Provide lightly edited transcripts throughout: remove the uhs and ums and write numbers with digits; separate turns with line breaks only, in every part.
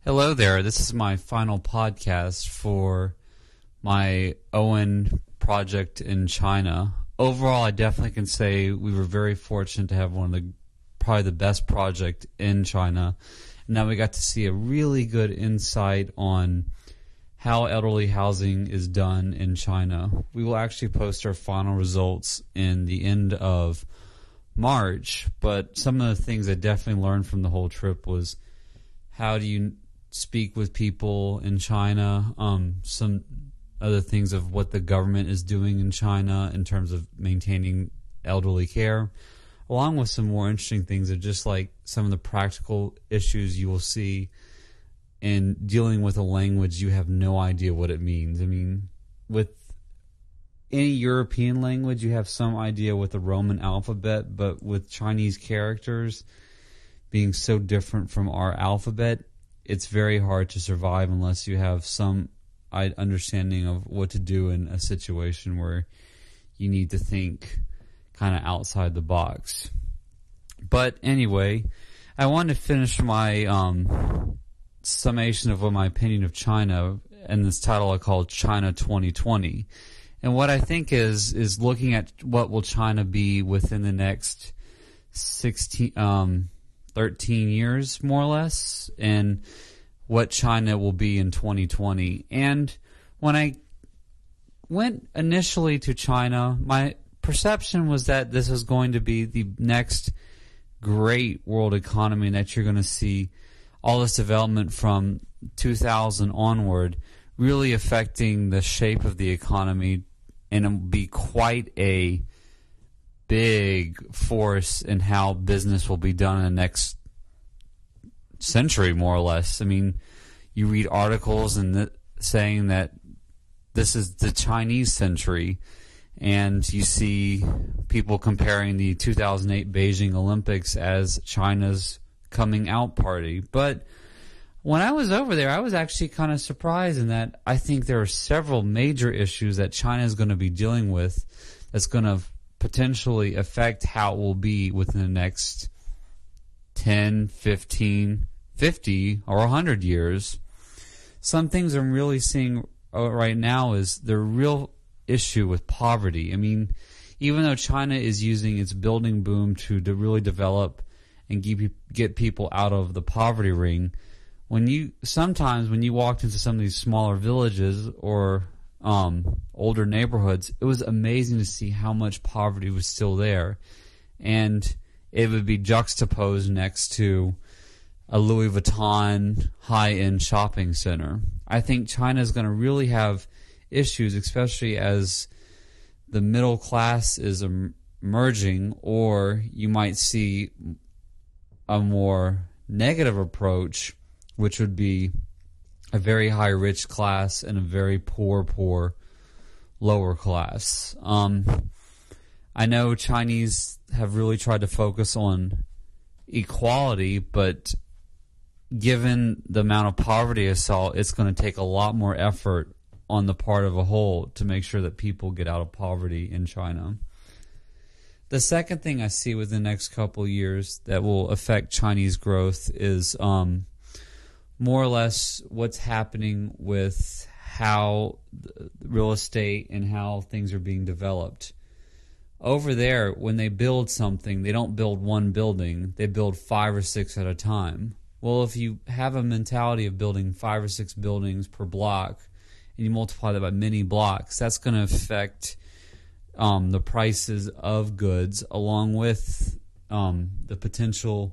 Hello there. This is my final podcast for my Owen project in China. Overall, I definitely can say we were very fortunate to have probably the best project in China. Now we got to see a really good insight on how elderly housing is done in China. We will actually post our final results in the end of March, but some of the things I definitely learned from the whole trip was how do you speak with people in China, some other things of what the government is doing in China in terms of maintaining elderly care, along with some more interesting things of just like some of the practical issues you will see in dealing with a language you have no idea what it means. I mean, with any European language, you have some idea with the Roman alphabet, but with Chinese characters being so different from our alphabet, it's very hard to survive unless you have some understanding of what to do in a situation where you need to think kind of outside the box. But anyway, I wanted to finish my summation of what my opinion of China, and this title I call China 2020. And what I think is looking at what will China be within the next 13 years, more or less, and what China will be in 2020. And when I went initially to China, my perception was that this was going to be the next great world economy, and that you're going to see all this development from 2000 onward really affecting the shape of the economy, and it will be quite a big force in how business will be done in the next century, more or less. I mean, you read articles saying that this is the Chinese century, and you see people comparing the 2008 Beijing Olympics as China's coming out party. But when I was over there, I was actually kind of surprised in that I think there are several major issues that China is going to be dealing with that's going to potentially affect how it will be within the next 10, 15, 50, or 100 years. Some things I'm really seeing right now is the real issue with poverty. I mean, even though China is using its building boom to really develop and get people out of the poverty ring, sometimes when you walked into some of these smaller villages or older neighborhoods, it was amazing to see how much poverty was still there. And it would be juxtaposed next to a Louis Vuitton high-end shopping center. I think China is going to really have issues, especially as the middle class is emerging, or you might see a more negative approach, which would be a very high rich class and a very poor lower class. I know Chinese have really tried to focus on equality, but given the amount of poverty I saw, it's going to take a lot more effort on the part of a whole to make sure that people get out of poverty in China. The second thing I see within the next couple of years that will affect Chinese growth is more or less what's happening with how real estate and how things are being developed. Over there, when they build something, they don't build one building, they build 5 or 6 at a time. Well, if you have a mentality of building 5 or 6 buildings per block, and you multiply that by many blocks, that's going to affect the prices of goods, along with the potential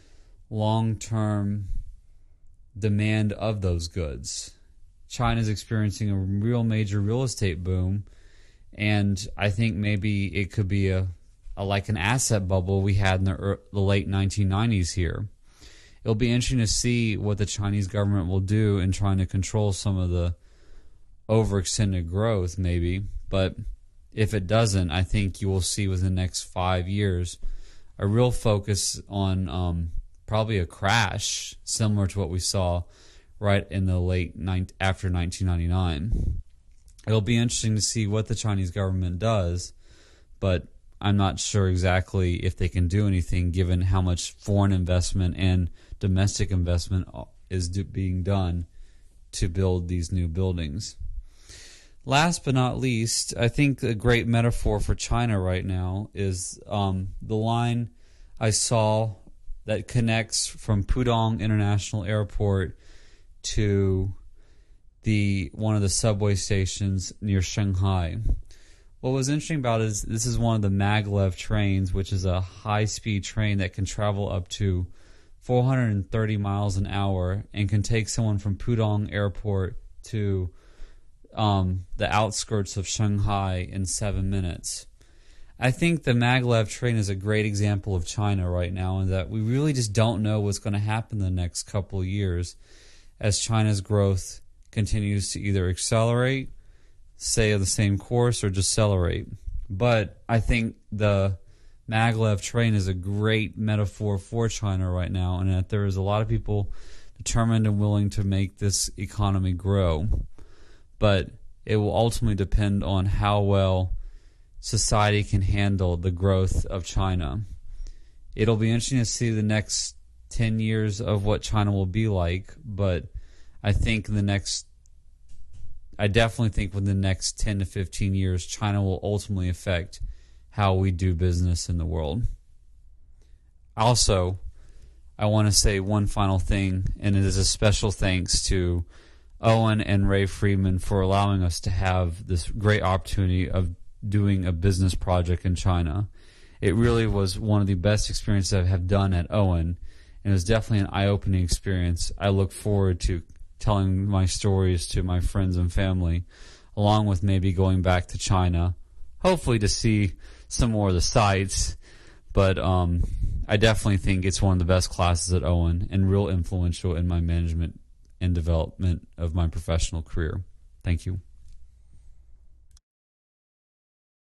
long-term demand of those goods. China is experiencing a real major real estate boom, and I think maybe it could be like an asset bubble we had in the late 1990s here. It'll be interesting to see what the Chinese government will do in trying to control some of the overextended growth, maybe. But if it doesn't, I think you will see within the next 5 years a real focus on probably a crash similar to what we saw right in the after 1999. It'll be interesting to see what the Chinese government does, but I'm not sure exactly if they can do anything given how much foreign investment and domestic investment is being done to build these new buildings. Last but not least, I think a great metaphor for China right now is the line I saw that connects from Pudong International Airport to one of the subway stations near Shanghai. What was interesting about it is this is one of the maglev trains, which is a high-speed train that can travel up to 430 miles an hour and can take someone from Pudong Airport to the outskirts of Shanghai in 7 minutes. I think the maglev train is a great example of China right now, in that we really just don't know what's going to happen in the next couple of years as China's growth continues to either accelerate, stay on the same course, or decelerate. But I think the maglev train is a great metaphor for China right now, and that there is a lot of people determined and willing to make this economy grow. But it will ultimately depend on how well society can handle the growth of China. It'll be interesting to see the next 10 years of what China will be like, but I definitely think within the next 10 to 15 years, China will ultimately affect how we do business in the world. Also, I want to say one final thing, and it is a special thanks to Owen and Ray Friedman for allowing us to have this great opportunity of doing a business project in China. It really was one of the best experiences I have done at Owen, and it was definitely an eye-opening experience. I look forward to telling my stories to my friends and family, along with maybe going back to China, hopefully to see some more of the sites. But I definitely think it's one of the best classes at Owen and real influential in my management and development of my professional career. Thank you.